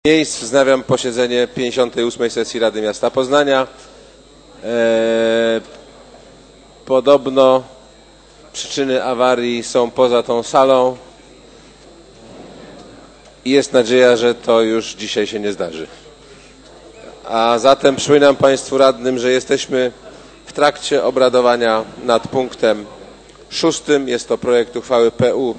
Miejsc. Wznawiam posiedzenie 58. sesji Rady Miasta Poznania. Podobno przyczyny awarii są poza tą salą i jest nadzieja, że to już dzisiaj się nie zdarzy. A zatem przypominam Państwu radnym, że jesteśmy w trakcie obradowania nad punktem 6. Jest to projekt uchwały PU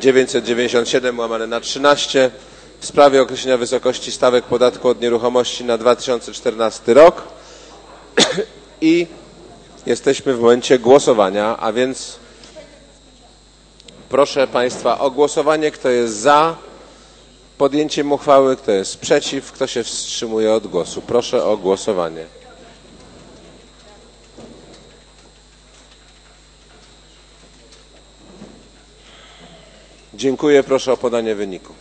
997/13 w sprawie określenia wysokości stawek podatku od nieruchomości na 2014 rok i jesteśmy w momencie głosowania, a więc proszę Państwa o głosowanie. Kto jest za podjęciem uchwały, kto jest przeciw, kto się wstrzymuje od głosu. Proszę o głosowanie. Dziękuję. Proszę o podanie wyniku.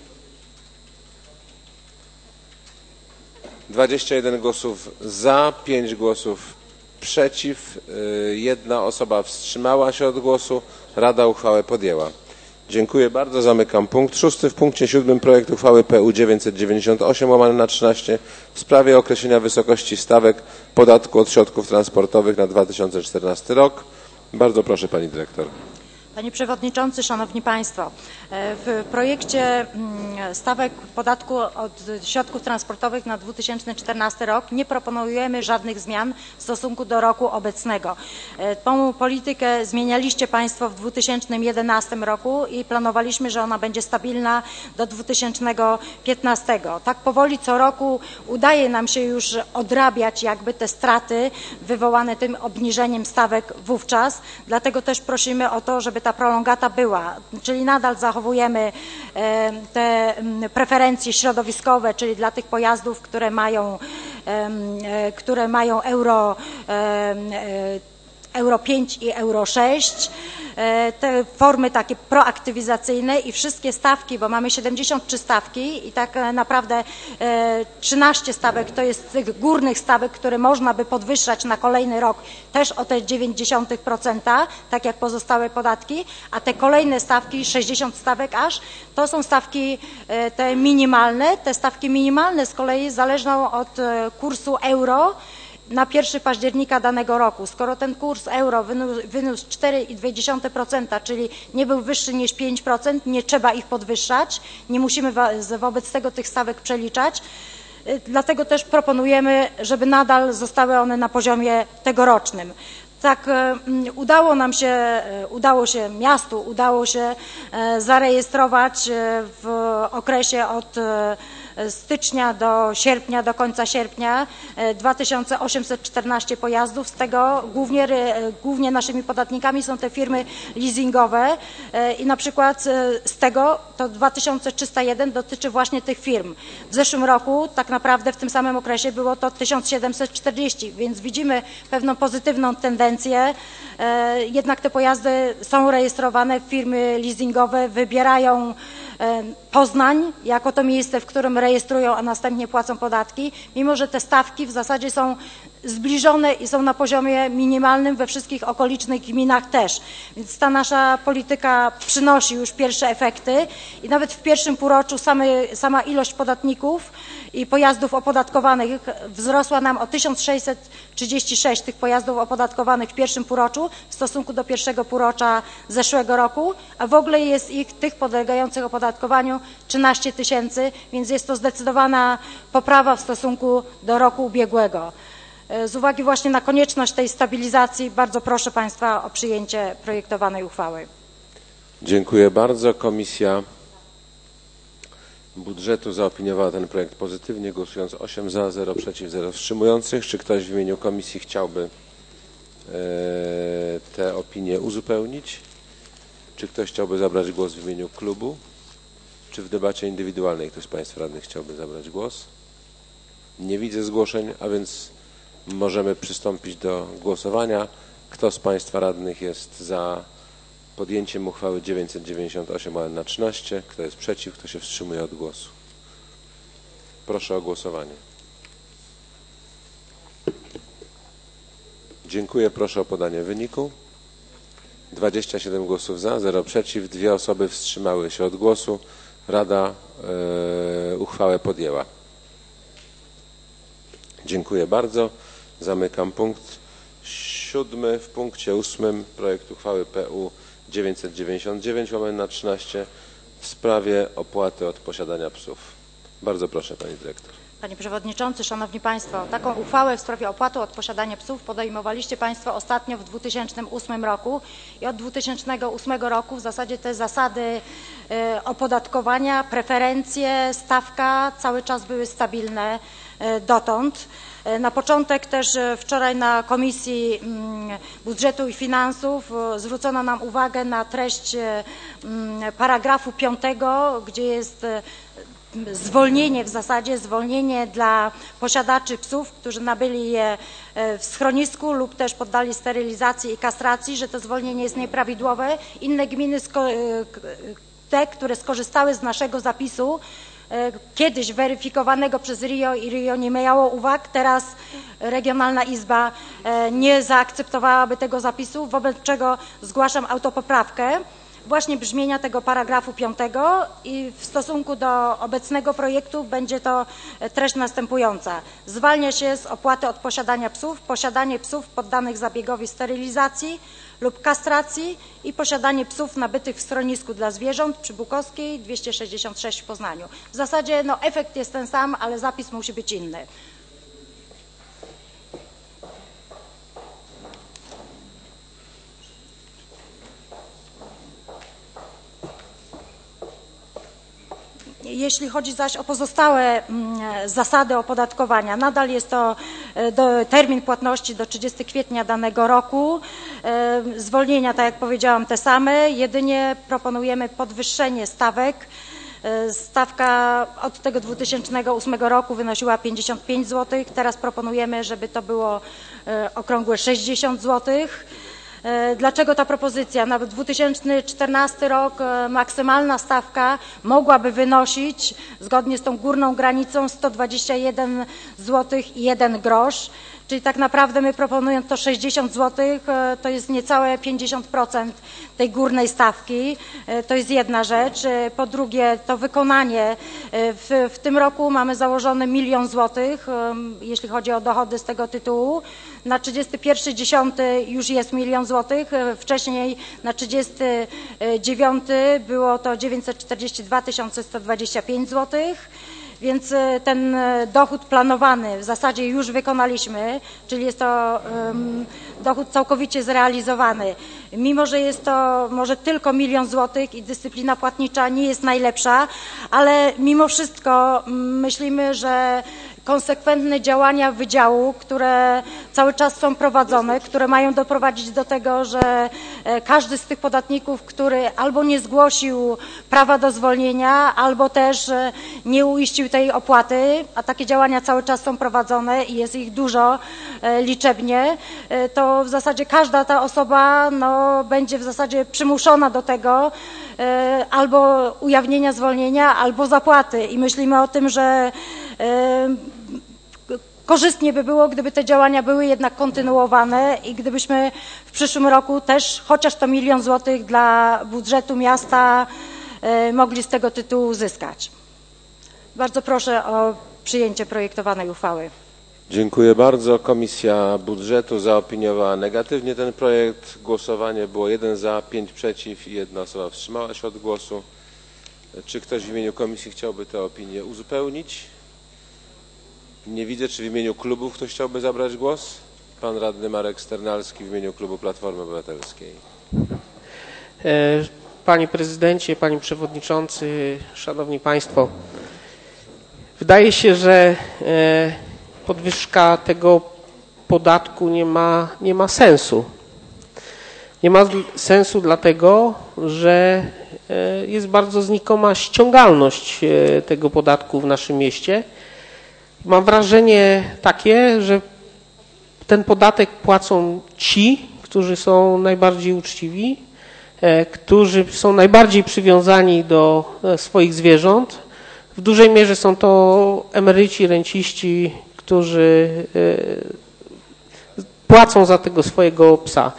21 głosów za, 5 głosów przeciw, 1 osoba wstrzymała się od głosu. Rada uchwałę podjęła. Dziękuję bardzo. Zamykam punkt 6. W punkcie 7 projekt uchwały PU 998/13 w sprawie określenia wysokości stawek podatku od środków transportowych na 2014 rok. Bardzo proszę Pani Dyrektor. Panie Przewodniczący, Szanowni Państwo, w projekcie stawek podatku od środków transportowych na 2014 rok nie proponujemy żadnych zmian w stosunku do roku obecnego. Tą politykę zmienialiście Państwo w 2011 roku i planowaliśmy, że ona będzie stabilna do 2015. Tak powoli co roku udaje nam się już odrabiać jakby te straty wywołane tym obniżeniem stawek wówczas. Dlatego też prosimy o to, żeby ta prolongata była, czyli nadal zachowujemy te preferencje środowiskowe, czyli dla tych pojazdów, które mają Euro 5 i Euro 6, te formy takie proaktywizacyjne i wszystkie stawki, bo mamy 73 stawki i tak naprawdę 13 stawek to jest tych górnych stawek, które można by podwyższać na kolejny rok też o te 0,9%, tak jak pozostałe podatki, a te kolejne stawki, 60 stawek aż, to są stawki te minimalne. Te stawki minimalne z kolei zależą od kursu euro na 1 października danego roku. Skoro ten kurs euro wyniósł 4,2%, czyli nie był wyższy niż 5%, nie trzeba ich podwyższać, nie musimy wobec tego tych stawek przeliczać. Dlatego też proponujemy, żeby nadal zostały one na poziomie tegorocznym. Tak miastu udało się zarejestrować w okresie od stycznia do sierpnia, do końca sierpnia 2814 pojazdów. Z tego głównie naszymi podatnikami są te firmy leasingowe i na przykład z tego to 2301 dotyczy właśnie tych firm. W zeszłym roku tak naprawdę w tym samym okresie było to 1740, więc widzimy pewną pozytywną tendencję. Jednak te pojazdy są rejestrowane, firmy leasingowe wybierają Poznań jako to miejsce, w którym rejestrują, a następnie płacą podatki, mimo że te stawki w zasadzie są zbliżone i są na poziomie minimalnym we wszystkich okolicznych gminach też. Więc ta nasza polityka przynosi już pierwsze efekty i nawet w pierwszym półroczu sama ilość podatników i pojazdów opodatkowanych wzrosła nam o 1636 tych pojazdów opodatkowanych w pierwszym półroczu w stosunku do pierwszego półrocza zeszłego roku, a w ogóle jest tych podlegających opodatkowaniu 13 000, więc jest to zdecydowana poprawa w stosunku do roku ubiegłego. Z uwagi właśnie na konieczność tej stabilizacji bardzo proszę Państwa o przyjęcie projektowanej uchwały. Dziękuję bardzo. Komisja Budżetu zaopiniowała ten projekt pozytywnie, głosując 8 za, 0 przeciw, 0 wstrzymujących. Czy ktoś w imieniu komisji chciałby tę opinię uzupełnić? Czy ktoś chciałby zabrać głos w imieniu klubu? Czy w debacie indywidualnej ktoś z Państwa radnych chciałby zabrać głos? Nie widzę zgłoszeń, a więc możemy przystąpić do głosowania. Kto z Państwa radnych jest za podjęciem uchwały 998/13? Kto jest przeciw? Kto się wstrzymuje od głosu? Proszę o głosowanie. Dziękuję. Proszę o podanie wyniku. 27 głosów za, 0 przeciw, 2 osoby wstrzymały się od głosu. Rada uchwałę podjęła. Dziękuję bardzo. Zamykam punkt 7. W punkcie 8 projekt uchwały PU 999/13 w sprawie opłaty od posiadania psów. Bardzo proszę, pani dyrektor. Panie Przewodniczący, Szanowni Państwo, taką uchwałę w sprawie opłaty od posiadania psów podejmowaliście Państwo ostatnio w 2008 roku i od 2008 roku w zasadzie te zasady opodatkowania, preferencje, stawka cały czas były stabilne dotąd. Na początek też wczoraj na Komisji Budżetu i Finansów zwrócono nam uwagę na treść paragrafu 5, gdzie jest zwolnienie, w zasadzie zwolnienie dla posiadaczy psów, którzy nabyli je w schronisku lub też poddali sterylizacji i kastracji, że to zwolnienie jest nieprawidłowe. Inne gminy, te, które skorzystały z naszego zapisu, kiedyś weryfikowanego przez RIO i RIO nie miało uwag, teraz Regionalna Izba nie zaakceptowałaby tego zapisu, wobec czego zgłaszam autopoprawkę właśnie brzmienia tego paragrafu 5 i w stosunku do obecnego projektu będzie to treść następująca. Zwalnia się z opłaty od posiadania psów posiadanie psów poddanych zabiegowi sterylizacji lub kastracji i posiadanie psów nabytych w schronisku dla zwierząt przy Bukowskiej 266 w Poznaniu. W zasadzie efekt jest ten sam, ale zapis musi być inny. Jeśli chodzi zaś o pozostałe zasady opodatkowania, nadal jest to termin płatności do 30 kwietnia danego roku. Zwolnienia, tak jak powiedziałam, te same, jedynie proponujemy podwyższenie stawek. Stawka od tego 2008 roku wynosiła 55 zł, teraz proponujemy, żeby to było okrągłe 60 zł. Dlaczego ta propozycja? Nawet 2014 rok maksymalna stawka mogłaby wynosić, zgodnie z tą górną granicą, 121 zł i 1 grosz. Czyli tak naprawdę my proponując to 60 zł, to jest niecałe 50% tej górnej stawki. To jest jedna rzecz. Po drugie, to wykonanie. W tym roku mamy założone 1 000 000 złotych, jeśli chodzi o dochody z tego tytułu. Na 31.10 już jest 1 000 000 złotych. Wcześniej na 39 było to 942 125 złotych. Więc ten dochód planowany w zasadzie już wykonaliśmy, czyli jest to dochód całkowicie zrealizowany. Mimo że jest to może tylko 1 000 000 złotych i dyscyplina płatnicza nie jest najlepsza, ale mimo wszystko myślimy, że konsekwentne działania wydziału, które cały czas są prowadzone, które mają doprowadzić do tego, że każdy z tych podatników, który albo nie zgłosił prawa do zwolnienia, albo też nie uiścił tej opłaty, a takie działania cały czas są prowadzone i jest ich dużo liczebnie, to w zasadzie każda ta osoba będzie w zasadzie przymuszona do tego albo ujawnienia zwolnienia, albo zapłaty. I myślimy o tym, że korzystnie by było, gdyby te działania były jednak kontynuowane i gdybyśmy w przyszłym roku też chociaż to 1 000 000 złotych dla budżetu miasta mogli z tego tytułu uzyskać. Bardzo proszę o przyjęcie projektowanej uchwały. Dziękuję bardzo. Komisja Budżetu zaopiniowała negatywnie ten projekt. Głosowanie było 1 za, 5 przeciw i 1 osoba wstrzymała się od głosu. Czy ktoś w imieniu komisji chciałby tę opinię uzupełnić? Nie widzę. Czy w imieniu klubów ktoś chciałby zabrać głos? Pan radny Marek Sternalski w imieniu klubu Platformy Obywatelskiej. Panie prezydencie, panie przewodniczący, szanowni państwo. Wydaje się, że podwyżka tego podatku nie ma sensu. Nie ma sensu dlatego, że jest bardzo znikoma ściągalność tego podatku w naszym mieście. Mam wrażenie takie, że ten podatek płacą ci, którzy są najbardziej uczciwi, którzy są najbardziej przywiązani do swoich zwierząt. W dużej mierze są to emeryci, renciści, którzy płacą za tego swojego psa.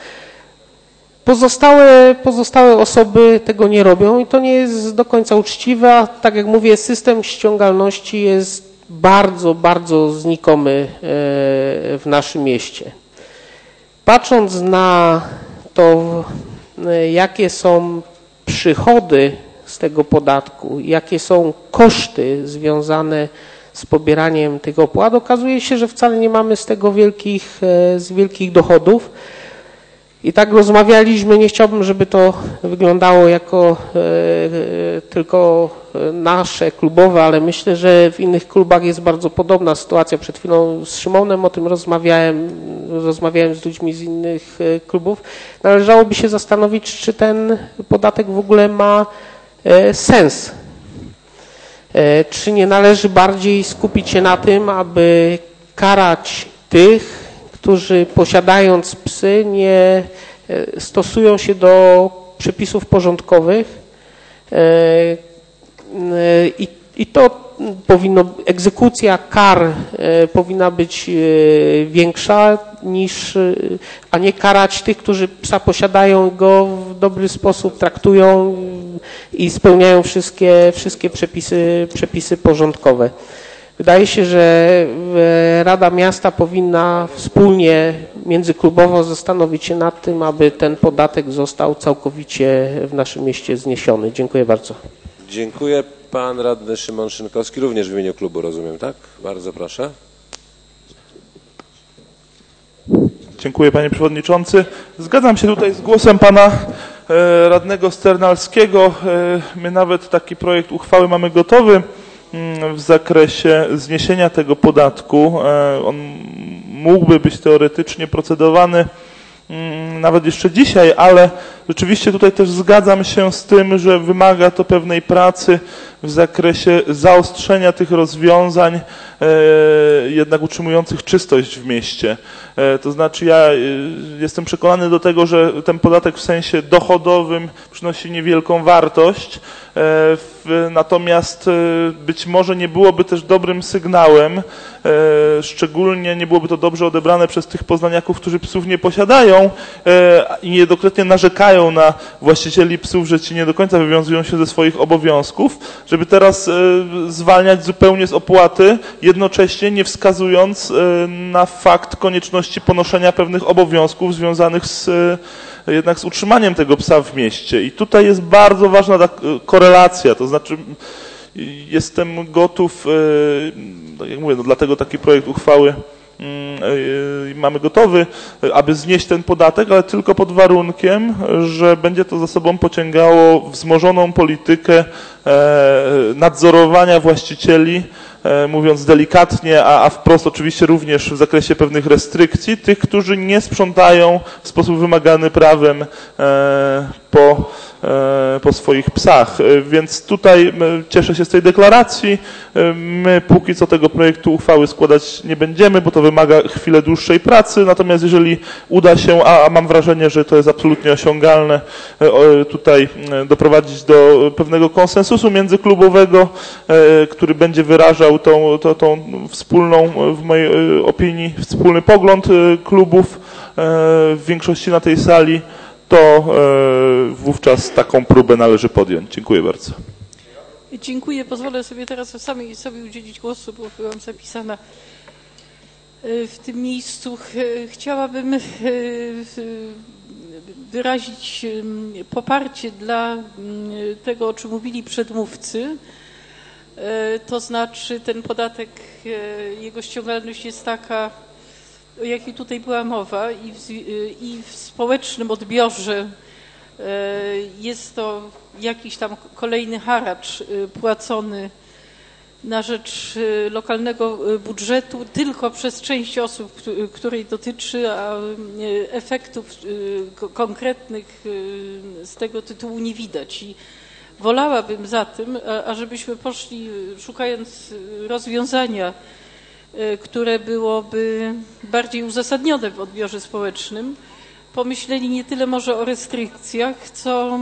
Pozostałe osoby tego nie robią i to nie jest do końca uczciwe, a tak jak mówię, system ściągalności jest bardzo, bardzo znikomy w naszym mieście. Patrząc na to, jakie są przychody z tego podatku, jakie są koszty związane z pobieraniem tych opłat, okazuje się, że wcale nie mamy z tego wielkich dochodów. I tak rozmawialiśmy, nie chciałbym, żeby to wyglądało jako tylko nasze klubowe, ale myślę, że w innych klubach jest bardzo podobna sytuacja. Przed chwilą z Szymonem o tym rozmawiałem z ludźmi z innych klubów. Należałoby się zastanowić, czy ten podatek w ogóle ma sens. Czy nie należy bardziej skupić się na tym, aby karać tych, którzy posiadając psy nie stosują się do przepisów porządkowych i to powinno, egzekucja kar powinna być większa a nie karać tych, którzy psa posiadają, go w dobry sposób traktują i spełniają wszystkie przepisy porządkowe. Wydaje się, że Rada Miasta powinna wspólnie, międzyklubowo zastanowić się nad tym, aby ten podatek został całkowicie w naszym mieście zniesiony. Dziękuję bardzo. Dziękuję. Pan radny Szymon Szynkowski, również w imieniu klubu, rozumiem, tak? Bardzo proszę. Dziękuję, panie przewodniczący. Zgadzam się tutaj z głosem pana radnego Sternalskiego. My nawet taki projekt uchwały mamy gotowy w zakresie zniesienia tego podatku. On mógłby być teoretycznie procedowany nawet jeszcze dzisiaj, ale rzeczywiście tutaj też zgadzam się z tym, że wymaga to pewnej pracy w zakresie zaostrzenia tych rozwiązań, jednak utrzymujących czystość w mieście. To znaczy ja jestem przekonany do tego, że ten podatek w sensie dochodowym przynosi niewielką wartość, natomiast być może nie byłoby też dobrym sygnałem, szczególnie nie byłoby to dobrze odebrane przez tych poznaniaków, którzy psów nie posiadają i niejednokrotnie narzekają na właścicieli psów, że ci nie do końca wywiązują się ze swoich obowiązków, żeby teraz zwalniać zupełnie z opłaty, jednocześnie nie wskazując na fakt konieczności ponoszenia pewnych obowiązków związanych jednak z utrzymaniem tego psa w mieście. I tutaj jest bardzo ważna ta korelacja, to znaczy jestem gotów, tak jak mówię, dlatego taki projekt uchwały mamy gotowy, aby znieść ten podatek, ale tylko pod warunkiem, że będzie to za sobą pociągało wzmożoną politykę nadzorowania właścicieli, mówiąc delikatnie, a wprost oczywiście również w zakresie pewnych restrykcji, tych, którzy nie sprzątają w sposób wymagany prawem po swoich psach. Więc tutaj cieszę się z tej deklaracji. My póki co tego projektu uchwały składać nie będziemy, bo to wymaga chwilę dłuższej pracy. Natomiast jeżeli uda się, a mam wrażenie, że to jest absolutnie osiągalne, tutaj doprowadzić do pewnego konsensusu międzyklubowego, który będzie wyrażał tą wspólną, w mojej opinii, wspólny pogląd klubów w większości na tej sali, to wówczas taką próbę należy podjąć. Dziękuję bardzo. Dziękuję. Pozwolę sobie teraz sobie udzielić głosu, bo byłam zapisana w tym miejscu. Chciałabym wyrazić poparcie dla tego, o czym mówili przedmówcy. To znaczy ten podatek, jego ściągalność jest taka, o jakiej tutaj była mowa, i w społecznym odbiorze jest to jakiś tam kolejny haracz płacony na rzecz lokalnego budżetu tylko przez część osób, której dotyczy, a efektów konkretnych z tego tytułu nie widać. I wolałabym zatem, ażebyśmy poszli, szukając rozwiązania, które byłoby bardziej uzasadnione w odbiorze społecznym, pomyśleli nie tyle może o restrykcjach, co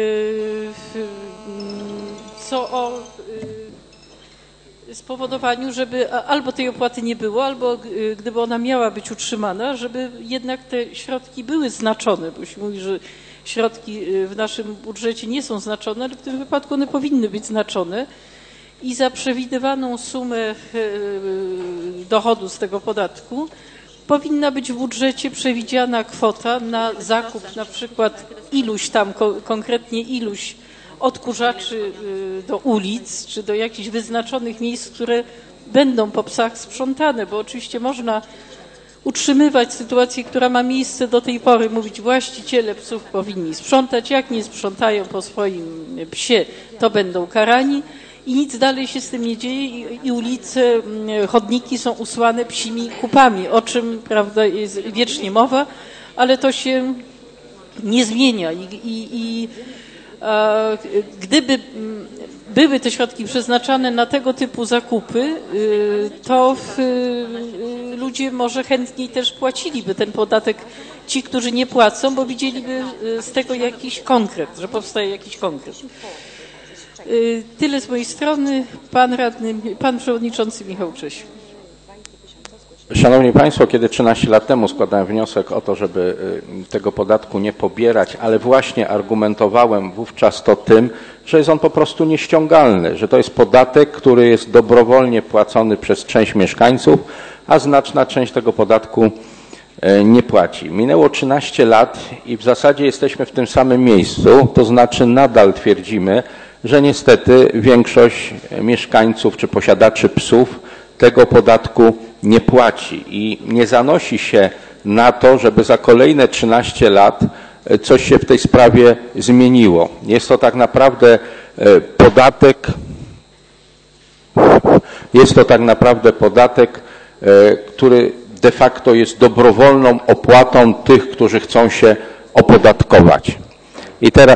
o spowodowaniu, żeby albo tej opłaty nie było, albo gdyby ona miała być utrzymana, żeby jednak te środki były znaczone, bo się mówi, że środki w naszym budżecie nie są znaczone, ale w tym wypadku one powinny być znaczone i za przewidywaną sumę dochodu z tego podatku powinna być w budżecie przewidziana kwota na zakup na przykład iluś tam, konkretnie iluś odkurzaczy do ulic, czy do jakichś wyznaczonych miejsc, które będą po psach sprzątane, bo oczywiście można utrzymywać sytuację, która ma miejsce do tej pory, mówić właściciele psów powinni sprzątać, jak nie sprzątają po swoim psie, to będą karani i nic dalej się z tym nie dzieje i ulice, chodniki są usłane psimi kupami, o czym, prawda, jest wiecznie mowa, ale to się nie zmienia i gdyby były te środki przeznaczane na tego typu zakupy, to ludzie może chętniej też płaciliby ten podatek, ci, którzy nie płacą, bo widzieliby z tego jakiś konkret, że powstaje jakiś konkret. Tyle z mojej strony. Pan przewodniczący Michał Cześ. Szanowni Państwo, kiedy 13 lat temu składałem wniosek o to, żeby tego podatku nie pobierać, ale właśnie argumentowałem wówczas to tym, że jest on po prostu nieściągalny, że to jest podatek, który jest dobrowolnie płacony przez część mieszkańców, a znaczna część tego podatku nie płaci. Minęło 13 lat i w zasadzie jesteśmy w tym samym miejscu, to znaczy nadal twierdzimy, że niestety większość mieszkańców czy posiadaczy psów tego podatku nie płaci i nie zanosi się na to, żeby za kolejne 13 lat coś się w tej sprawie zmieniło. Jest to tak naprawdę podatek, który de facto jest dobrowolną opłatą tych, którzy chcą się opodatkować. I teraz...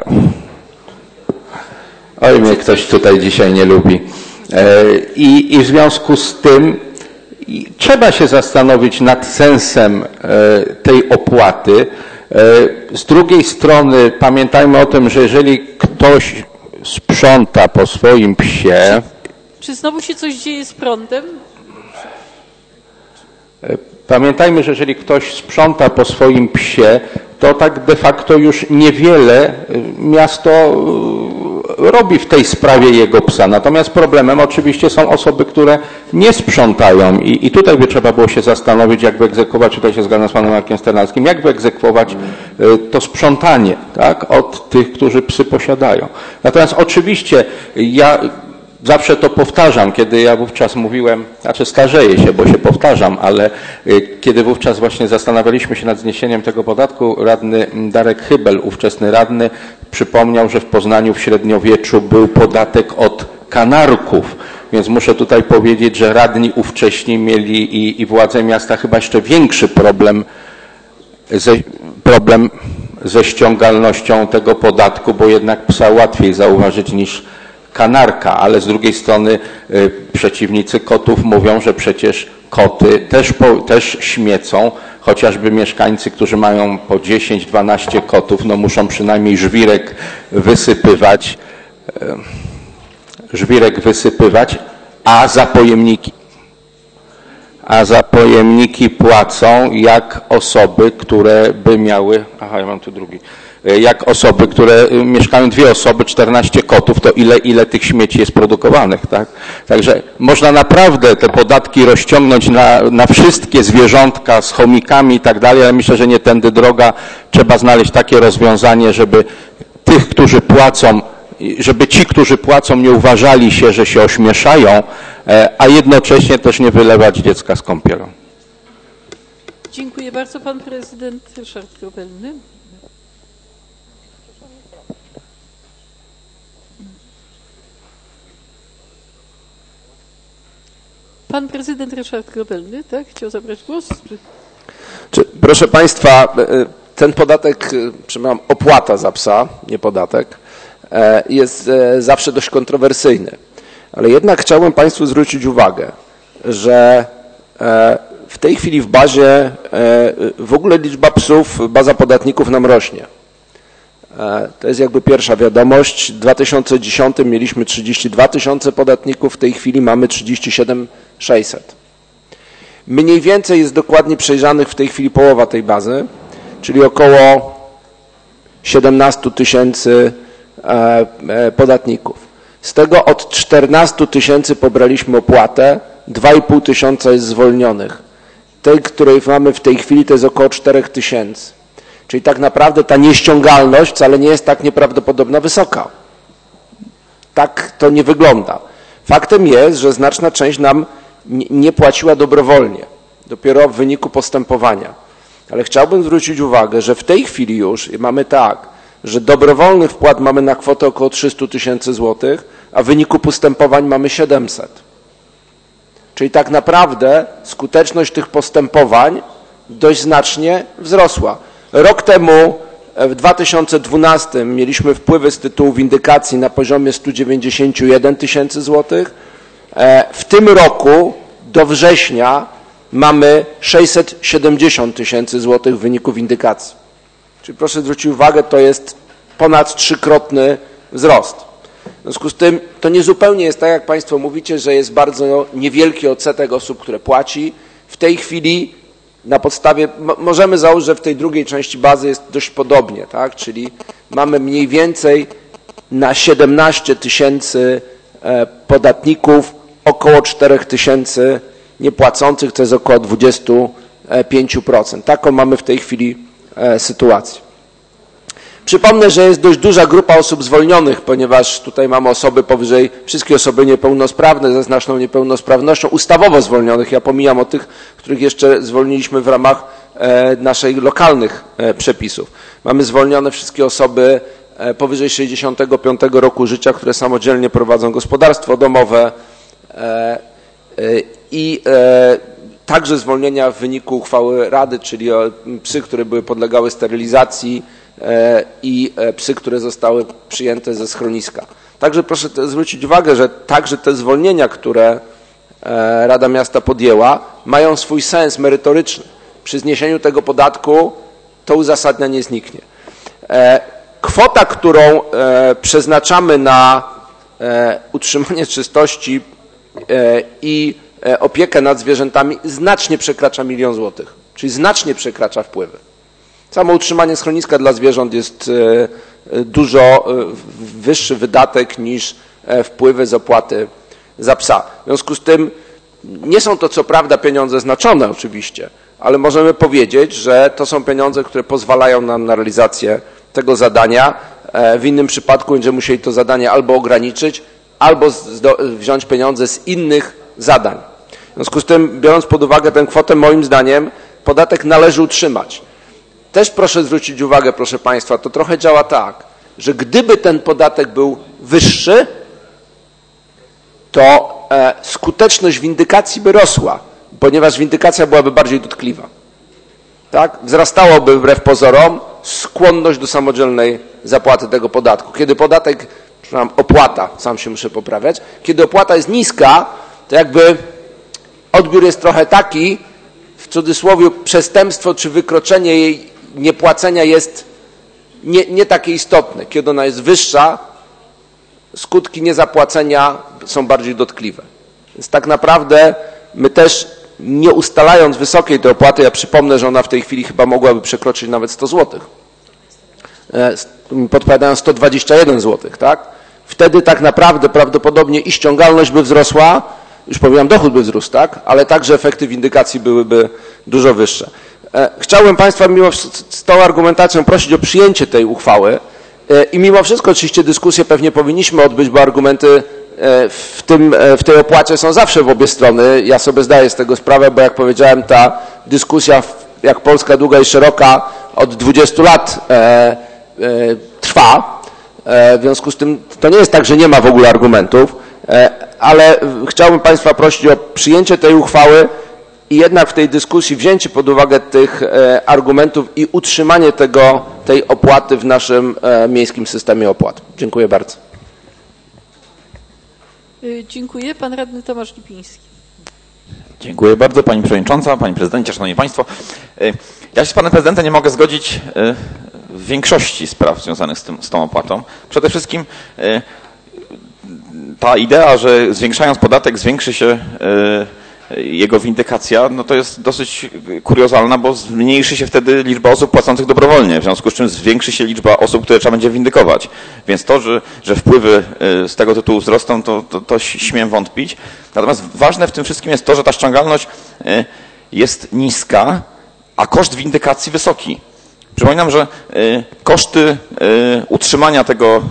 Oj, mnie ktoś tutaj dzisiaj nie lubi. I w związku z tym trzeba się zastanowić nad sensem tej opłaty. Z drugiej strony pamiętajmy o tym, że jeżeli ktoś sprząta po swoim psie... Czy znowu się coś dzieje z prądem? Pamiętajmy, że jeżeli ktoś sprząta po swoim psie, to tak de facto już niewiele miasto robi w tej sprawie jego psa. Natomiast problemem oczywiście są osoby, które nie sprzątają i tutaj by trzeba było się zastanowić, jak wyegzekwować, tutaj się zgadzam z panem Markiem Sternackim, jak wyegzekwować to sprzątanie, tak, od tych, którzy psy posiadają. Natomiast oczywiście ja zawsze to powtarzam, kiedy ja wówczas mówiłem, znaczy starzeję się, bo się powtarzam, ale kiedy wówczas właśnie zastanawialiśmy się nad zniesieniem tego podatku, radny Darek Hybel, ówczesny radny, przypomniał, że w Poznaniu w średniowieczu był podatek od kanarków, więc muszę tutaj powiedzieć, że radni ówcześni mieli i władze miasta chyba jeszcze większy problem ze ściągalnością tego podatku, bo jednak psa łatwiej zauważyć niż kanarka, ale z drugiej strony przeciwnicy kotów mówią, że przecież koty też śmiecą, chociażby mieszkańcy, którzy mają po 10-12 kotów, no muszą przynajmniej żwirek wysypywać, a za pojemniki płacą jak osoby, które by miały, ja mam tu drugi, jak osoby, które mieszkają 2 osoby, 14 kotów, to ile tych śmieci jest produkowanych, tak? Także można naprawdę te podatki rozciągnąć na wszystkie zwierzątka z chomikami i tak dalej, ale myślę, że nie tędy droga. Trzeba znaleźć takie rozwiązanie, żeby tych, którzy płacą, żeby ci, którzy płacą, nie uważali się, że się ośmieszają, a jednocześnie też nie wylewać dziecka z kąpielą. Dziękuję bardzo. Pan prezydent Ryszard Grobelny. Pan prezydent Ryszard Grobelny, tak? Chciał zabrać głos? Proszę Państwa, ten podatek, przepraszam, opłata za psa, nie podatek, jest zawsze dość kontrowersyjny. Ale jednak chciałbym Państwu zwrócić uwagę, że w tej chwili w bazie w ogóle liczba psów, baza podatników nam rośnie. To jest jakby pierwsza wiadomość. W 2010 mieliśmy 32 000 podatników, w tej chwili mamy 37 600. Mniej więcej jest dokładnie przejrzanych w tej chwili połowa tej bazy, czyli około 17 000 podatników. Z tego od 14 000 pobraliśmy opłatę, 2,5 tysiąca jest zwolnionych. Tej, której mamy w tej chwili, to jest około 4 000. Czyli tak naprawdę ta nieściągalność wcale nie jest tak nieprawdopodobna wysoka. Tak to nie wygląda. Faktem jest, że znaczna część nam nie płaciła dobrowolnie, dopiero w wyniku postępowania. Ale chciałbym zwrócić uwagę, że w tej chwili już mamy tak, że dobrowolnych wpłat mamy na kwotę około 300 000 złotych, a w wyniku postępowań mamy 700. Czyli tak naprawdę skuteczność tych postępowań dość znacznie wzrosła. Rok temu, w 2012, mieliśmy wpływy z tytułu windykacji na poziomie 191 000 złotych. W tym roku do września mamy 670 000 złotych w wyniku windykacji. Czyli proszę zwrócić uwagę, to jest ponad 3-krotny wzrost. W związku z tym to nie zupełnie jest tak, jak Państwo mówicie, że jest bardzo niewielki odsetek osób, które płaci. W tej chwili na podstawie, możemy założyć, że w tej drugiej części bazy jest dość podobnie, tak? Czyli mamy mniej więcej na 17 000 podatników około 4 000 niepłacących, to jest około 25%. Taką mamy w tej chwili sytuację. Przypomnę, że jest dość duża grupa osób zwolnionych, ponieważ tutaj mamy osoby powyżej, wszystkie osoby niepełnosprawne ze znaczną niepełnosprawnością, ustawowo zwolnionych. Ja pomijam o tych, których jeszcze zwolniliśmy w ramach naszych lokalnych przepisów. Mamy zwolnione wszystkie osoby powyżej 65 roku życia, które samodzielnie prowadzą gospodarstwo domowe i także zwolnienia w wyniku uchwały Rady, czyli psy, które były podlegały sterylizacji i psy, które zostały przyjęte ze schroniska. Także proszę zwrócić uwagę, że także te zwolnienia, które Rada Miasta podjęła, mają swój sens merytoryczny. Przy zniesieniu tego podatku to uzasadnienie zniknie. Kwota, którą przeznaczamy na utrzymanie czystości i opiekę nad zwierzętami znacznie przekracza 1 000 000 złotych, czyli znacznie przekracza wpływy. Samo utrzymanie schroniska dla zwierząt jest dużo wyższy wydatek niż wpływy z opłaty za psa. W związku z tym nie są to co prawda pieniądze znaczone oczywiście, ale możemy powiedzieć, że to są pieniądze, które pozwalają nam na realizację tego zadania. W innym przypadku będziemy musieli to zadanie albo ograniczyć, albo wziąć pieniądze z innych zadań. W związku z tym, biorąc pod uwagę tę kwotę, moim zdaniem podatek należy utrzymać. Też proszę zwrócić uwagę, proszę Państwa, to trochę działa tak, że gdyby ten podatek był wyższy, to skuteczność windykacji by rosła, ponieważ windykacja byłaby bardziej dotkliwa. Tak? Wzrastałoby wbrew pozorom skłonność do samodzielnej zapłaty tego podatku. Kiedy podatek, opłata, sam się muszę poprawiać, kiedy opłata jest niska, to jakby odbiór jest trochę taki, w cudzysłowie przestępstwo czy wykroczenie jej niepłacenia jest nie takie istotne. Kiedy ona jest wyższa, skutki niezapłacenia są bardziej dotkliwe. Więc tak naprawdę my też nie ustalając wysokiej tej opłaty, ja przypomnę, że ona w tej chwili chyba mogłaby przekroczyć nawet 100 zł. Podpowiadają 121 zł, tak? Wtedy tak naprawdę prawdopodobnie i ściągalność by wzrosła, już powiedziałem, dochód by wzrósł, tak? Ale także efekty windykacji byłyby dużo wyższe. Chciałbym Państwa z tą argumentacją prosić o przyjęcie tej uchwały i mimo wszystko oczywiście dyskusję pewnie powinniśmy odbyć, bo argumenty w tej opłacie są zawsze w obie strony. Ja sobie zdaję z tego sprawę, bo jak powiedziałem, ta dyskusja, jak Polska długa i szeroka, od 20 lat trwa. W związku z tym to nie jest tak, że nie ma w ogóle argumentów, ale chciałbym Państwa prosić o przyjęcie tej uchwały i jednak w tej dyskusji wzięcie pod uwagę tych argumentów i utrzymanie tej opłaty w naszym miejskim systemie opłat. Dziękuję bardzo. Dziękuję. Pan radny Tomasz Lipiński. Dziękuję bardzo Pani Przewodnicząca, Panie Prezydencie, Szanowni Państwo. Ja się z Panem Prezydentem nie mogę zgodzić w większości spraw związanych z tą opłatą. Przede wszystkim ta idea, że zwiększając podatek zwiększy się jego windykacja, no to jest dosyć kuriozalna, bo zmniejszy się wtedy liczba osób płacących dobrowolnie, w związku z czym zwiększy się liczba osób, które trzeba będzie windykować. Więc to, że wpływy z tego tytułu wzrosną, to śmiem wątpić. Natomiast ważne w tym wszystkim jest to, że ta ściągalność jest niska, a koszt windykacji wysoki. Przypominam, że koszty utrzymania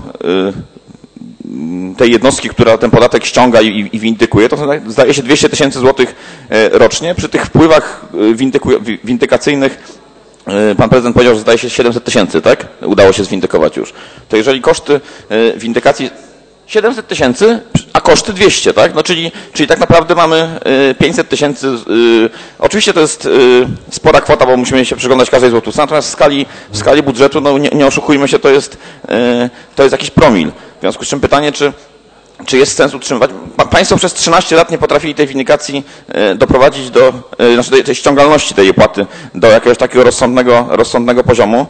tej jednostki, która ten podatek ściąga i windykuje, to zdaje się 200 000 złotych rocznie. Przy tych wpływach windykacyjnych pan prezydent powiedział, że zdaje się 700 000, tak? Udało się zwindykować już. To jeżeli koszty windykacji 700 000, a koszty 200, tak? No czyli tak naprawdę mamy 500 000. Oczywiście to jest spora kwota, bo musimy się przyglądać każdej złotówce, natomiast w skali budżetu, no nie oszukujmy się, to jest jakiś promil. W związku z czym pytanie, czy jest sens utrzymywać? Państwo przez 13 lat nie potrafili tej windykacji doprowadzić znaczy tej ściągalności tej opłaty do jakiegoś takiego rozsądnego poziomu.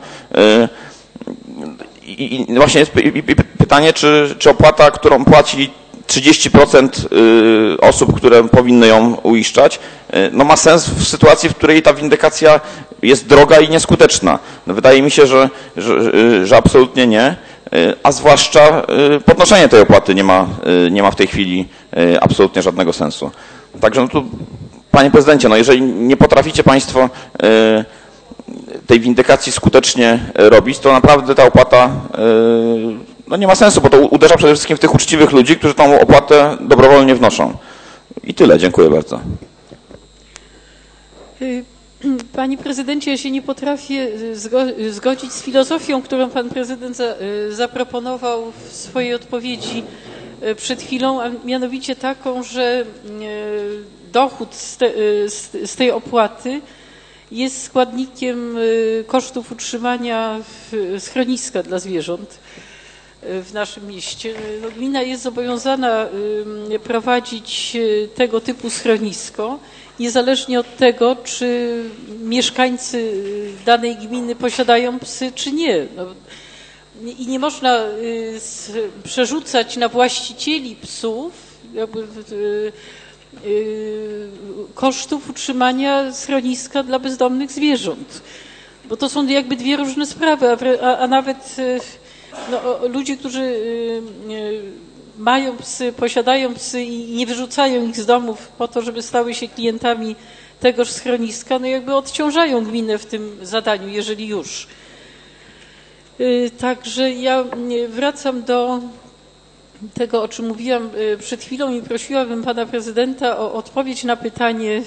I właśnie jest pytanie, czy opłata, którą płaci 30% osób, które powinny ją uiszczać, no ma sens w sytuacji, w której ta windykacja jest droga i nieskuteczna. No wydaje mi się, że absolutnie nie, a zwłaszcza podnoszenie tej opłaty nie ma w tej chwili absolutnie żadnego sensu. Także no tu, panie prezydencie, no jeżeli nie potraficie państwo tej windykacji skutecznie robić, to naprawdę ta opłata no nie ma sensu, bo to uderza przede wszystkim w tych uczciwych ludzi, którzy tą opłatę dobrowolnie wnoszą. I tyle. Dziękuję bardzo. Panie prezydencie, ja się nie potrafię zgodzić z filozofią, którą pan prezydent zaproponował w swojej odpowiedzi przed chwilą, a mianowicie taką, że dochód z tej opłaty jest składnikiem kosztów utrzymania schroniska dla zwierząt w naszym mieście. No, gmina jest zobowiązana prowadzić tego typu schronisko, niezależnie od tego, czy mieszkańcy danej gminy posiadają psy, czy nie. No, i nie można przerzucać na właścicieli psów kosztów utrzymania schroniska dla bezdomnych zwierząt. Bo to są jakby dwie różne sprawy, a nawet no, ludzie, którzy mają psy, posiadają psy i nie wyrzucają ich z domów po to, żeby stały się klientami tegoż schroniska, no jakby odciążają gminę w tym zadaniu, jeżeli już. Także ja wracam do tego, o czym mówiłam przed chwilą i prosiłabym pana prezydenta o odpowiedź na pytanie,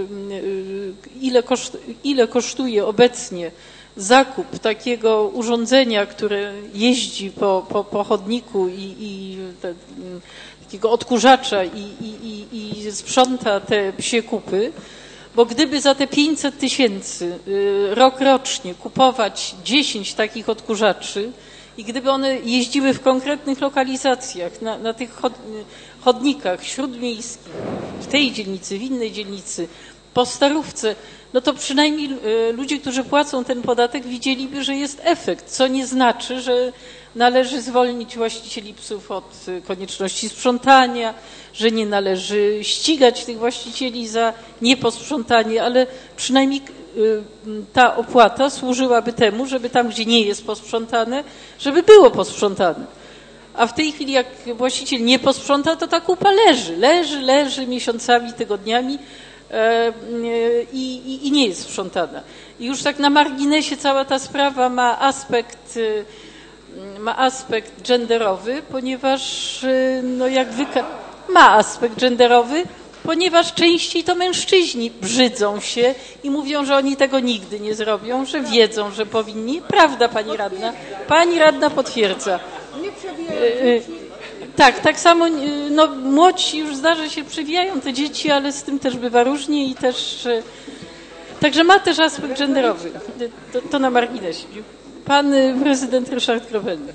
ile kosztuje obecnie zakup takiego urządzenia, które jeździ po chodniku i takiego odkurzacza i sprząta te psie kupy, bo gdyby za te 500 000 rocznie kupować 10 takich odkurzaczy i gdyby one jeździły w konkretnych lokalizacjach, na tych chodnikach śródmiejskich, w tej dzielnicy, w innej dzielnicy, po starówce, no to przynajmniej ludzie, którzy płacą ten podatek, widzieliby, że jest efekt, co nie znaczy, że należy zwolnić właścicieli psów od konieczności sprzątania, że nie należy ścigać tych właścicieli za nieposprzątanie, ale przynajmniej ta opłata służyłaby temu, żeby tam, gdzie nie jest posprzątane, żeby było posprzątane. A w tej chwili, jak właściciel nie posprząta, to ta kupa leży miesiącami, tygodniami i nie jest sprzątana. I już tak na marginesie cała ta sprawa ma aspekt genderowy, ponieważ ponieważ częściej to mężczyźni brzydzą się i mówią, że oni tego nigdy nie zrobią, że wiedzą, że powinni. Prawda, pani radna? Pani radna potwierdza. Tak samo no, młodsi już zdarza się przewijają te dzieci, ale z tym też bywa różnie i też... Także ma też aspekt genderowy. To na marginesie. Pan prezydent Ryszard Kropelny.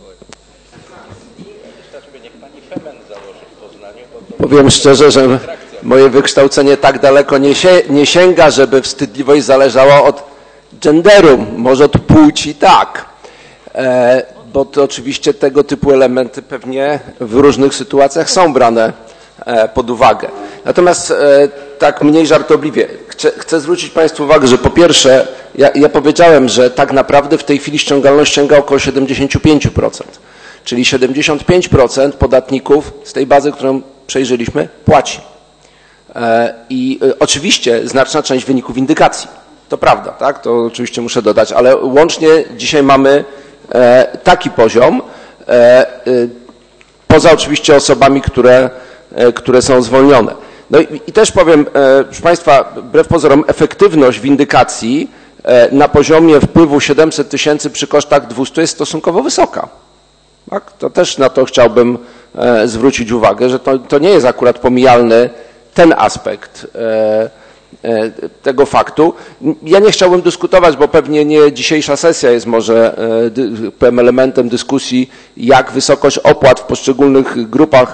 Powiem szczerze, że moje wykształcenie tak daleko nie sięga, żeby wstydliwość zależała od genderu, może od płci tak, bo to oczywiście tego typu elementy pewnie w różnych sytuacjach są brane pod uwagę. Natomiast tak mniej żartobliwie. Chcę zwrócić Państwu uwagę, że po pierwsze, ja powiedziałem, że tak naprawdę w tej chwili ściągalność sięga około 75%. Czyli 75% podatników z tej bazy, którą przejrzeliśmy, płaci. I oczywiście znaczna część wyników windykacji. To prawda, tak? To oczywiście muszę dodać, ale łącznie dzisiaj mamy taki poziom, poza oczywiście osobami, które są zwolnione. No i też powiem, proszę Państwa, wbrew pozorom, efektywność windykacji na poziomie wpływu 700 000 przy kosztach 200 jest stosunkowo wysoka. Tak? To też na to chciałbym zwrócić uwagę, że to nie jest akurat pomijalny ten aspekt tego faktu. Ja nie chciałbym dyskutować, bo pewnie nie dzisiejsza sesja jest może pewnym elementem dyskusji, jak wysokość opłat w poszczególnych grupach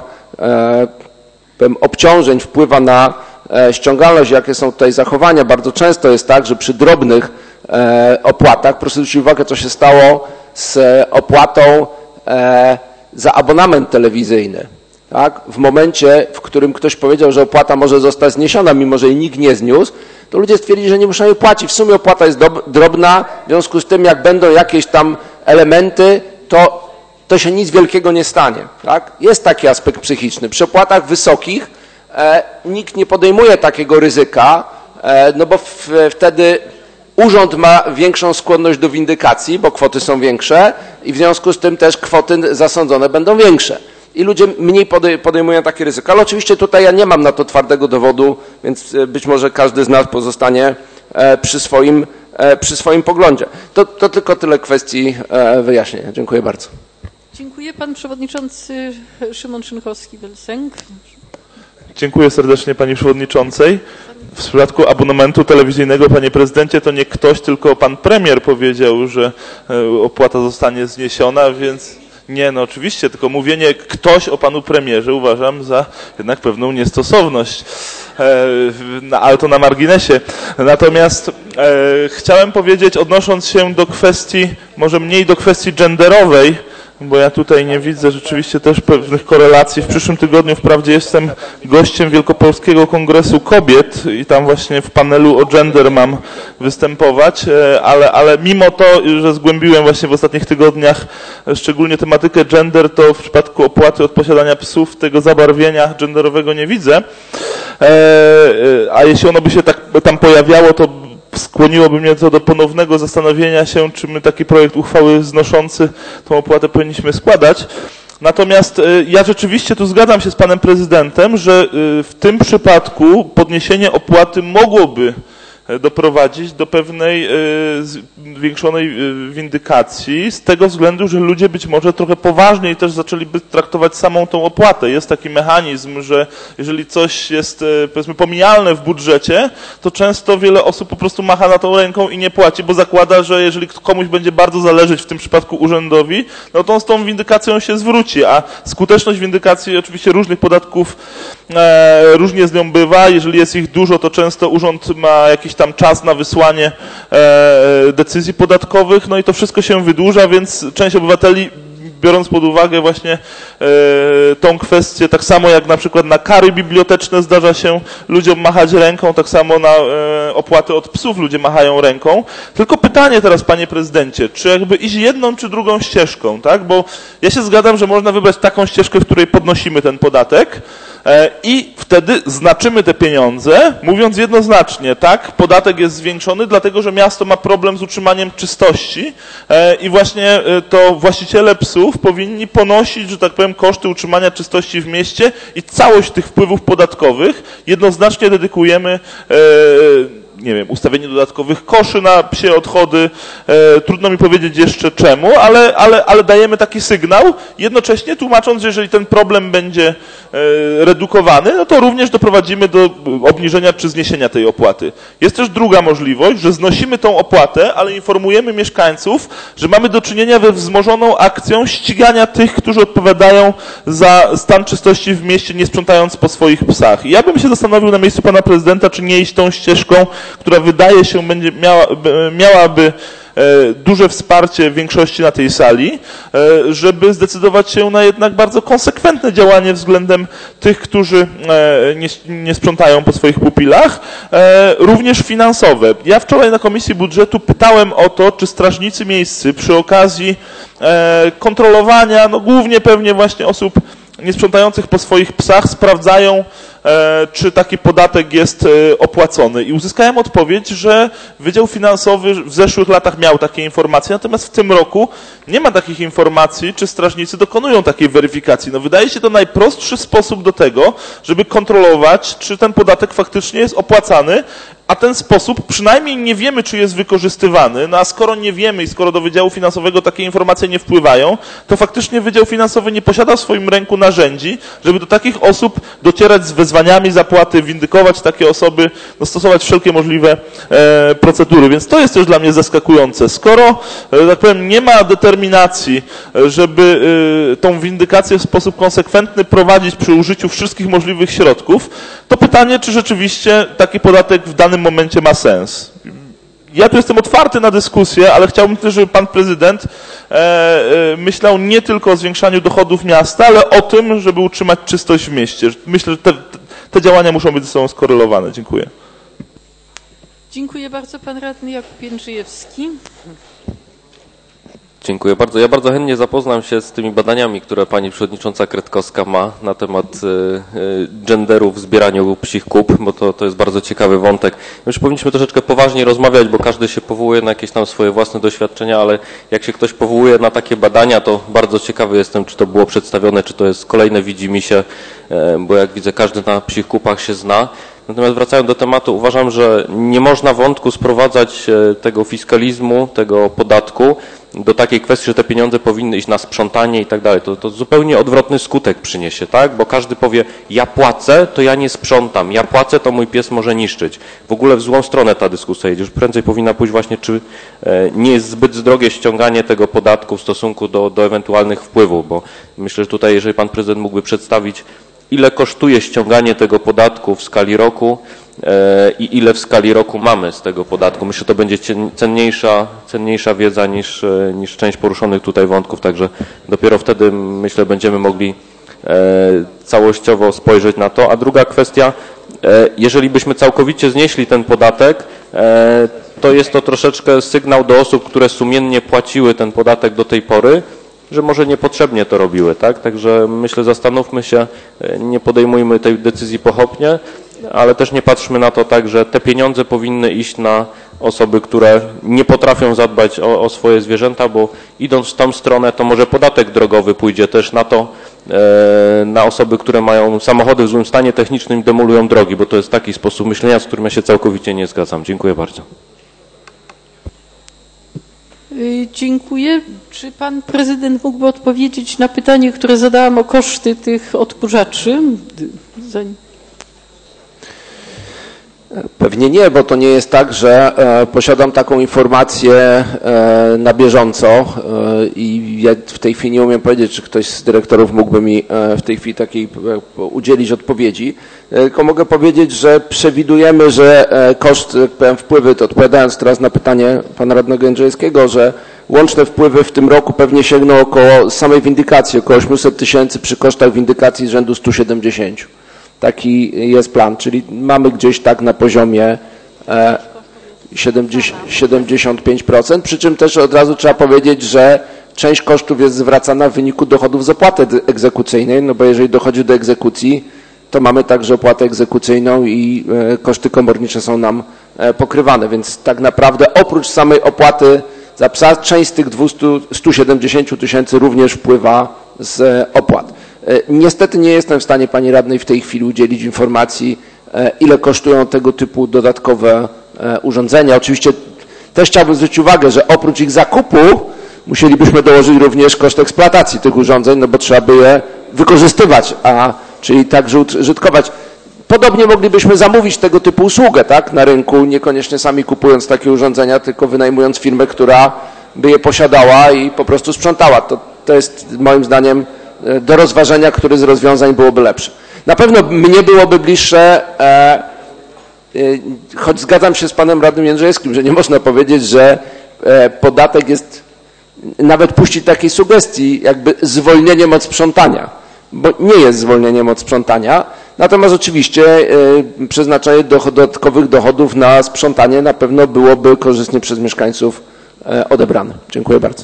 obciążeń wpływa na ściągalność, jakie są tutaj zachowania. Bardzo często jest tak, że przy drobnych opłatach, proszę zwrócić uwagę, co się stało z opłatą za abonament telewizyjny. Tak? W momencie, w którym ktoś powiedział, że opłata może zostać zniesiona, mimo że jej nikt nie zniósł, to ludzie stwierdzili, że nie muszą jej płacić. W sumie opłata jest drobna, w związku z tym, jak będą jakieś tam elementy, to się nic wielkiego nie stanie. Tak? Jest taki aspekt psychiczny. Przy opłatach wysokich nikt nie podejmuje takiego ryzyka, no bo wtedy urząd ma większą skłonność do windykacji, bo kwoty są większe i w związku z tym też kwoty zasądzone będą większe. I ludzie mniej podejmują takie ryzyko. Ale oczywiście tutaj ja nie mam na to twardego dowodu, więc być może każdy z nas pozostanie przy swoim poglądzie. To tylko tyle kwestii wyjaśnienia. Dziękuję bardzo. Dziękuję. Pan przewodniczący Szymon Szynkowski-Welsenk. Dziękuję serdecznie pani przewodniczącej. W przypadku abonamentu telewizyjnego, panie prezydencie, to nie ktoś, tylko pan premier powiedział, że opłata zostanie zniesiona, więc nie, no oczywiście, tylko mówienie ktoś o panu premierze uważam za jednak pewną niestosowność, ale to na marginesie. Natomiast chciałem powiedzieć, odnosząc się do kwestii, może mniej do kwestii genderowej, bo ja tutaj nie widzę rzeczywiście też pewnych korelacji. W przyszłym tygodniu wprawdzie jestem gościem Wielkopolskiego Kongresu Kobiet i tam właśnie w panelu o gender mam występować, ale mimo to, że zgłębiłem właśnie w ostatnich tygodniach szczególnie tematykę gender, to w przypadku opłaty od posiadania psów tego zabarwienia genderowego nie widzę. A jeśli ono by się tak tam pojawiało, to skłoniłoby mnie to do ponownego zastanowienia się, czy my taki projekt uchwały znoszący tą opłatę powinniśmy składać. Natomiast ja rzeczywiście tu zgadzam się z panem prezydentem, że w tym przypadku podniesienie opłaty mogłoby doprowadzić do pewnej zwiększonej windykacji z tego względu, że ludzie być może trochę poważniej też zaczęliby traktować samą tą opłatę. Jest taki mechanizm, że jeżeli coś jest powiedzmy pomijalne w budżecie, to często wiele osób po prostu macha na tą ręką i nie płaci, bo zakłada, że jeżeli komuś będzie bardzo zależeć, w tym przypadku urzędowi, no to on z tą windykacją się zwróci, a skuteczność windykacji oczywiście różnych podatków różnie z nią bywa. Jeżeli jest ich dużo, to często urząd ma jakiś tam czas na wysłanie decyzji podatkowych, no i to wszystko się wydłuża, więc część obywateli, biorąc pod uwagę właśnie tą kwestię, tak samo jak na przykład na kary biblioteczne zdarza się ludziom machać ręką, tak samo na opłaty od psów ludzie machają ręką. Tylko pytanie teraz, panie prezydencie, czy jakby iść jedną czy drugą ścieżką, tak? Bo ja się zgadzam, że można wybrać taką ścieżkę, w której podnosimy ten podatek i wtedy znaczymy te pieniądze, mówiąc jednoznacznie, tak, podatek jest zwiększony, dlatego że miasto ma problem z utrzymaniem czystości i właśnie to właściciele psów powinni ponosić, że tak powiem, koszty utrzymania czystości w mieście i całość tych wpływów podatkowych jednoznacznie dedykujemy nie wiem, ustawienie dodatkowych koszy na psie odchody, trudno mi powiedzieć jeszcze czemu, ale dajemy taki sygnał, jednocześnie tłumacząc, że jeżeli ten problem będzie redukowany, no to również doprowadzimy do obniżenia czy zniesienia tej opłaty. Jest też druga możliwość, że znosimy tą opłatę, ale informujemy mieszkańców, że mamy do czynienia ze wzmożoną akcją ścigania tych, którzy odpowiadają za stan czystości w mieście, nie sprzątając po swoich psach. I ja bym się zastanowił na miejscu pana prezydenta, czy nie iść tą ścieżką, która wydaje się miałaby duże wsparcie większości na tej sali, żeby zdecydować się na jednak bardzo konsekwentne działanie względem tych, którzy nie sprzątają po swoich pupilach, również finansowe. Ja wczoraj na Komisji Budżetu pytałem o to, czy strażnicy miejscy przy okazji kontrolowania, no głównie pewnie właśnie osób niesprzątających po swoich psach, sprawdzają, czy taki podatek jest opłacony. I uzyskałem odpowiedź, że Wydział Finansowy w zeszłych latach miał takie informacje, natomiast w tym roku nie ma takich informacji, czy strażnicy dokonują takiej weryfikacji. No wydaje się to najprostszy sposób do tego, żeby kontrolować, czy ten podatek faktycznie jest opłacany, a ten sposób przynajmniej nie wiemy, czy jest wykorzystywany. No a skoro nie wiemy i skoro do Wydziału Finansowego takie informacje nie wpływają, to faktycznie Wydział Finansowy nie posiada w swoim ręku narzędzi, żeby do takich osób docierać z wezwaniami zapłaty, windykować takie osoby, no stosować wszelkie możliwe procedury. Więc to jest też dla mnie zaskakujące. Skoro, tak powiem, nie ma determinacji, żeby tą windykację w sposób konsekwentny prowadzić przy użyciu wszystkich możliwych środków, to pytanie, czy rzeczywiście taki podatek w danym momencie ma sens. Ja tu jestem otwarty na dyskusję, ale chciałbym też, żeby pan prezydent myślał nie tylko o zwiększaniu dochodów miasta, ale o tym, żeby utrzymać czystość w mieście. Myślę, że te działania muszą być ze sobą skorelowane. Dziękuję. Dziękuję bardzo. Pan radny Jakub Jędrzejewski. Dziękuję bardzo. Ja bardzo chętnie zapoznam się z tymi badaniami, które pani przewodnicząca Kretkowska ma na temat genderu w zbieraniu psich kup, bo to jest bardzo ciekawy wątek. Już powinniśmy troszeczkę poważniej rozmawiać, bo każdy się powołuje na jakieś tam swoje własne doświadczenia, ale jak się ktoś powołuje na takie badania, to bardzo ciekawy jestem, czy to było przedstawione, czy to jest kolejne widzimisię, bo jak widzę, każdy na psich kupach się zna. Natomiast wracając do tematu, uważam, że nie można wątku sprowadzać tego fiskalizmu, tego podatku do takiej kwestii, że te pieniądze powinny iść na sprzątanie i tak dalej. To zupełnie odwrotny skutek przyniesie, tak? Bo każdy powie, ja płacę, to ja nie sprzątam, ja płacę, to mój pies może niszczyć. W ogóle w złą stronę ta dyskusja idzie. Już prędzej powinna pójść właśnie, czy nie jest zbyt drogie ściąganie tego podatku w stosunku do ewentualnych wpływów, bo myślę, że tutaj, jeżeli pan prezydent mógłby przedstawić, ile kosztuje ściąganie tego podatku w skali roku i ile w skali roku mamy z tego podatku. Myślę, że to będzie cenniejsza wiedza niż część poruszonych tutaj wątków, także dopiero wtedy, myślę, będziemy mogli całościowo spojrzeć na to. A druga kwestia, jeżeli byśmy całkowicie znieśli ten podatek, to jest to troszeczkę sygnał do osób, które sumiennie płaciły ten podatek do tej pory, że może niepotrzebnie to robiły, tak? Także myślę, zastanówmy się, nie podejmujmy tej decyzji pochopnie, ale też nie patrzmy na to tak, że te pieniądze powinny iść na osoby, które nie potrafią zadbać o swoje zwierzęta, bo idąc w tą stronę, to może podatek drogowy pójdzie też na to, na osoby, które mają samochody w złym stanie technicznym i demolują drogi, bo to jest taki sposób myślenia, z którym ja się całkowicie nie zgadzam. Dziękuję bardzo. Dziękuję. Czy pan prezydent mógłby odpowiedzieć na pytanie, które zadałam o koszty tych odkurzaczy? Pewnie nie, bo to nie jest tak, że posiadam taką informację na bieżąco i ja w tej chwili nie umiem powiedzieć, czy ktoś z dyrektorów mógłby mi w tej chwili takiej udzielić odpowiedzi. Tylko mogę powiedzieć, że przewidujemy, że koszt, jak powiem, wpływy, to odpowiadając teraz na pytanie pana radnego Jędrzejewskiego, że łączne wpływy w tym roku pewnie sięgną około samej windykacji, około 800 000 przy kosztach windykacji z rzędu 170. Taki jest plan, czyli mamy gdzieś tak na poziomie 75%, przy czym też od razu trzeba powiedzieć, że część kosztów jest zwracana w wyniku dochodów z opłaty egzekucyjnej, no bo jeżeli dochodzi do egzekucji, to mamy także opłatę egzekucyjną i koszty komornicze są nam pokrywane, więc tak naprawdę oprócz samej opłaty za psa, część z tych 170 000 również wpływa z opłat. Niestety nie jestem w stanie pani radnej w tej chwili udzielić informacji, ile kosztują tego typu dodatkowe urządzenia. Oczywiście też chciałbym zwrócić uwagę, że oprócz ich zakupu musielibyśmy dołożyć również koszt eksploatacji tych urządzeń, no bo trzeba by je wykorzystywać, czyli także użytkować. Podobnie moglibyśmy zamówić tego typu usługę, tak, na rynku, niekoniecznie sami kupując takie urządzenia, tylko wynajmując firmę, która by je posiadała i po prostu sprzątała. To jest moim zdaniem do rozważenia, który z rozwiązań byłoby lepszy. Na pewno mnie byłoby bliższe, choć zgadzam się z panem radnym Jędrzejewskim, że nie można powiedzieć, że podatek jest, nawet puścić takiej sugestii, jakby zwolnieniem od sprzątania, bo nie jest zwolnieniem od sprzątania, natomiast oczywiście przeznaczenie dodatkowych dochodów na sprzątanie na pewno byłoby korzystnie przez mieszkańców odebrane. Dziękuję bardzo.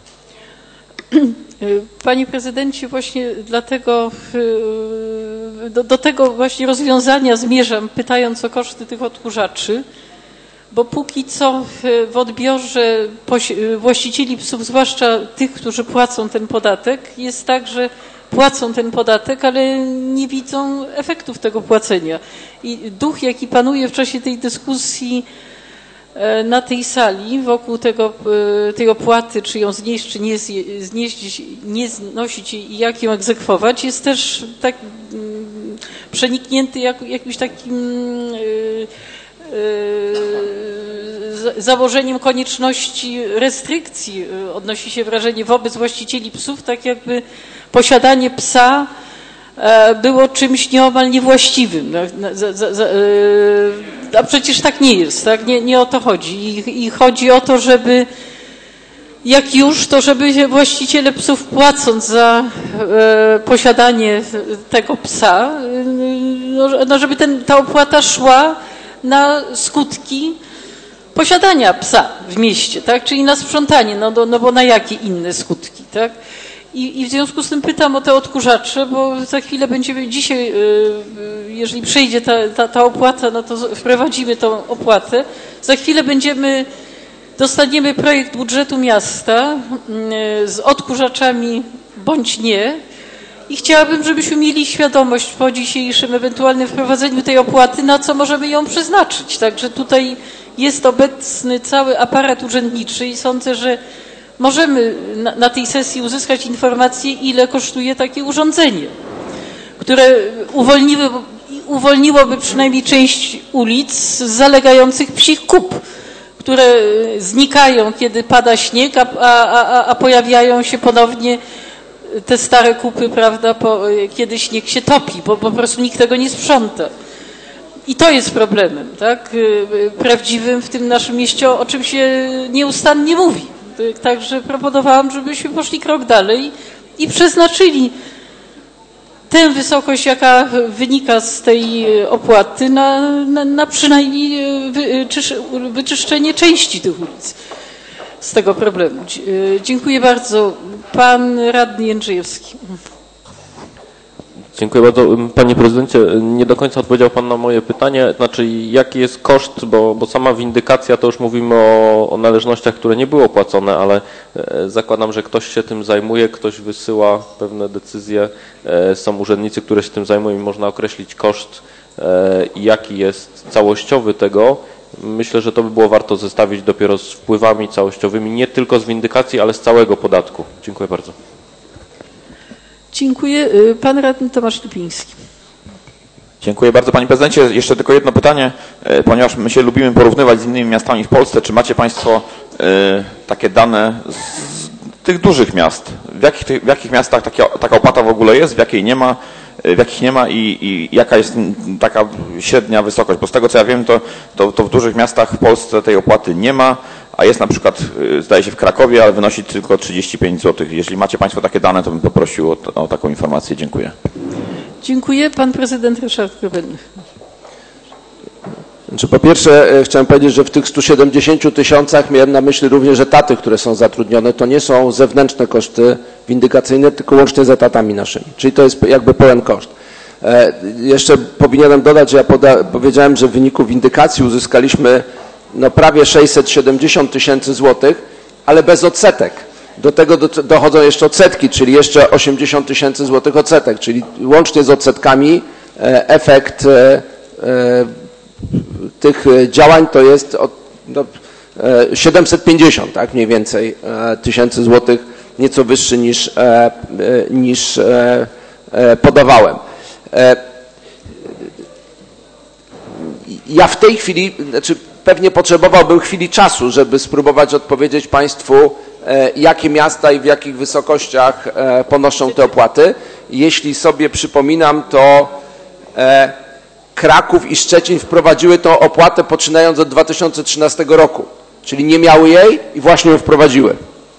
Panie prezydencie, właśnie dlatego do tego właśnie rozwiązania zmierzam, pytając o koszty tych odkurzaczy, bo póki co w odbiorze właścicieli psów, zwłaszcza tych, którzy płacą ten podatek, jest tak, że płacą ten podatek, ale nie widzą efektów tego płacenia. I duch, jaki panuje w czasie tej dyskusji na tej sali wokół tej opłaty, czy ją znieść, czy nie znosić i jak ją egzekwować, jest też tak przeniknięty jakimś takim założeniem konieczności restrykcji, odnosi się wrażenie, wobec właścicieli psów, tak jakby posiadanie psa było czymś nieomal niewłaściwym. A przecież tak nie jest, tak? Nie o to chodzi. I chodzi o to, żeby jak już, to żeby właściciele psów, płacąc za posiadanie tego psa, no żeby ta opłata szła na skutki posiadania psa w mieście, tak? Czyli na sprzątanie, no bo na jakie inne skutki, tak? I w związku z tym pytam o te odkurzacze, bo za chwilę będziemy dzisiaj, jeżeli przejdzie ta opłata, no to wprowadzimy tą opłatę. Za chwilę dostaniemy projekt budżetu miasta z odkurzaczami bądź nie. I chciałabym, żebyśmy mieli świadomość po dzisiejszym ewentualnym wprowadzeniu tej opłaty, na co możemy ją przeznaczyć. Także tutaj jest obecny cały aparat urzędniczy i sądzę, że możemy na tej sesji uzyskać informację, ile kosztuje takie urządzenie, które uwolniłoby przynajmniej część ulic z zalegających psich kup, które znikają, kiedy pada śnieg, a pojawiają się ponownie te stare kupy, prawda, kiedy śnieg się topi, bo po prostu nikt tego nie sprząta. I to jest problemem, tak, prawdziwym w tym naszym mieście, o czym się nieustannie mówi. Także proponowałam, żebyśmy poszli krok dalej i przeznaczyli tę wysokość, jaka wynika z tej opłaty, na przynajmniej wyczyszczenie części tych ulic z tego problemu. Dziękuję bardzo. Pan radny Jędrzejewski. Dziękuję bardzo. Panie prezydencie, nie do końca odpowiedział pan na moje pytanie, znaczy jaki jest koszt, bo sama windykacja to już mówimy o należnościach, które nie były opłacone, ale zakładam, że ktoś się tym zajmuje, ktoś wysyła pewne decyzje, są urzędnicy, które się tym zajmują i można określić koszt i jaki jest całościowy tego. Myślę, że to by było warto zestawić dopiero z wpływami całościowymi, nie tylko z windykacji, ale z całego podatku. Dziękuję bardzo. Dziękuję. Pan radny Tomasz Lipiński. Dziękuję bardzo, panie prezydencie. Jeszcze tylko jedno pytanie, ponieważ my się lubimy porównywać z innymi miastami w Polsce. Czy macie państwo takie dane z tych dużych miast? W jakich miastach taka opłata w ogóle jest, w jakich nie ma i jaka jest taka średnia wysokość? Bo z tego co ja wiem, to w dużych miastach w Polsce tej opłaty nie ma, a jest na przykład, zdaje się, w Krakowie, ale wynosi tylko 35 zł. Jeśli macie państwo takie dane, to bym poprosił o taką informację. Dziękuję. Dziękuję. Pan prezydent Ryszard Grobenny. Znaczy, po pierwsze chciałem powiedzieć, że w tych 170 tysiącach miałem na myśli również etaty, które są zatrudnione. To nie są zewnętrzne koszty windykacyjne, tylko łącznie z etatami naszymi. Czyli to jest jakby pełen koszt. Jeszcze powinienem dodać, że ja powiedziałem, że w wyniku windykacji uzyskaliśmy prawie 670 tysięcy złotych, ale bez odsetek. Do tego dochodzą jeszcze odsetki, czyli jeszcze 80 tysięcy złotych odsetek, czyli łącznie z odsetkami efekt tych działań to jest 750, tak, mniej więcej tysięcy złotych, nieco wyższy niż podawałem. Ja w tej chwili, znaczy pewnie potrzebowałbym chwili czasu, żeby spróbować odpowiedzieć państwu, jakie miasta i w jakich wysokościach ponoszą te opłaty. Jeśli sobie przypominam, to Kraków i Szczecin wprowadziły tą opłatę poczynając od 2013 roku, czyli nie miały jej i właśnie ją wprowadziły.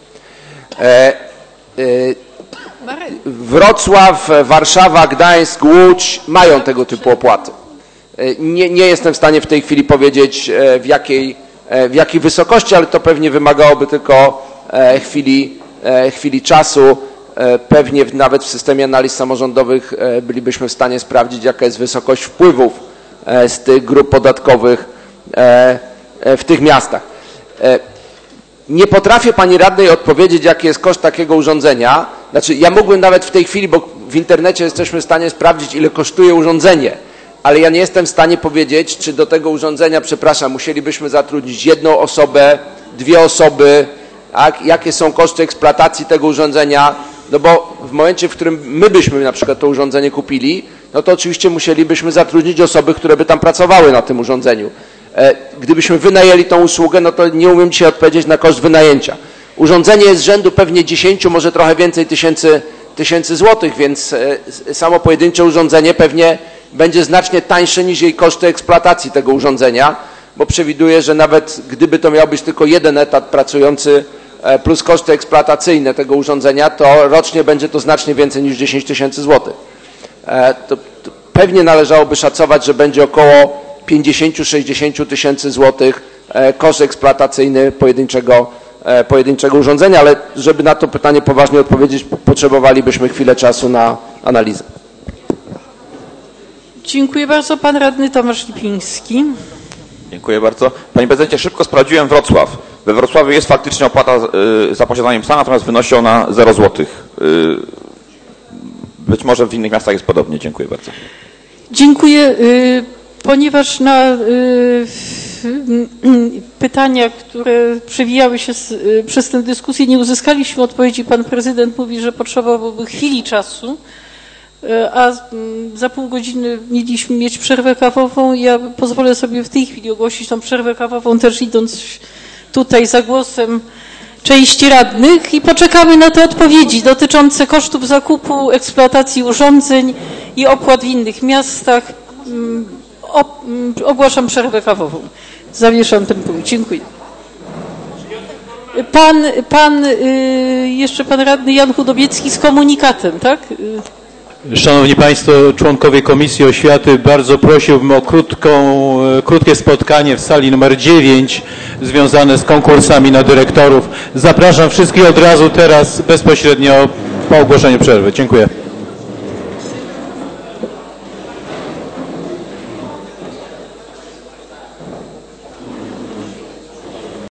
Wrocław, Warszawa, Gdańsk, Łódź mają tego typu opłaty. Nie jestem w stanie w tej chwili powiedzieć w jakiej wysokości, ale to pewnie wymagałoby tylko chwili czasu. Pewnie nawet w systemie analiz samorządowych bylibyśmy w stanie sprawdzić, jaka jest wysokość wpływów z tych grup podatkowych w tych miastach. Nie potrafię pani radnej odpowiedzieć, jaki jest koszt takiego urządzenia. Znaczy, ja mógłbym nawet w tej chwili, bo w internecie jesteśmy w stanie sprawdzić, ile kosztuje urządzenie, ale ja nie jestem w stanie powiedzieć, czy do tego urządzenia, przepraszam, musielibyśmy zatrudnić jedną osobę, 2 osoby, tak? Jakie są koszty eksploatacji tego urządzenia, no bo w momencie, w którym my byśmy na przykład to urządzenie kupili, no to oczywiście musielibyśmy zatrudnić osoby, które by tam pracowały na tym urządzeniu. Gdybyśmy wynajęli tą usługę, no to nie umiem dzisiaj odpowiedzieć na koszt wynajęcia. Urządzenie jest z rzędu pewnie 10, może trochę więcej tysięcy złotych, więc samo pojedyncze urządzenie pewnie będzie znacznie tańsze niż jej koszty eksploatacji tego urządzenia, bo przewiduję, że nawet gdyby to miał być tylko jeden etat pracujący plus koszty eksploatacyjne tego urządzenia, to rocznie będzie to znacznie więcej niż 10 tysięcy złotych. To pewnie należałoby szacować, że będzie około 50-60 tysięcy złotych koszt eksploatacyjny pojedynczego urządzenia, ale żeby na to pytanie poważnie odpowiedzieć, potrzebowalibyśmy chwilę czasu na analizę. Dziękuję bardzo. Pan radny Tomasz Lipiński. Dziękuję bardzo. Panie prezydencie, szybko sprawdziłem Wrocław. We Wrocławiu jest faktycznie opłata za posiadanie psa, natomiast wynosi ona 0 zł. Być może w innych miastach jest podobnie. Dziękuję bardzo. Dziękuję. Ponieważ na pytania, które przewijały się przez tę dyskusję, nie uzyskaliśmy odpowiedzi. Pan prezydent mówi, że potrzebowałby chwili czasu, a za pół godziny mieliśmy mieć przerwę kawową. Ja pozwolę sobie w tej chwili ogłosić tą przerwę kawową, też idąc tutaj za głosem części radnych, i poczekamy na te odpowiedzi dotyczące kosztów zakupu, eksploatacji urządzeń i opłat w innych miastach. Ogłaszam przerwę kawową. Zawieszam ten punkt. Dziękuję. Jeszcze pan radny Jan Chudowiecki z komunikatem, tak? Szanowni Państwo, członkowie Komisji Oświaty, bardzo prosiłbym o krótkie spotkanie w sali numer 9 związane z konkursami na dyrektorów. Zapraszam wszystkich od razu teraz, bezpośrednio po ogłoszeniu przerwy. Dziękuję.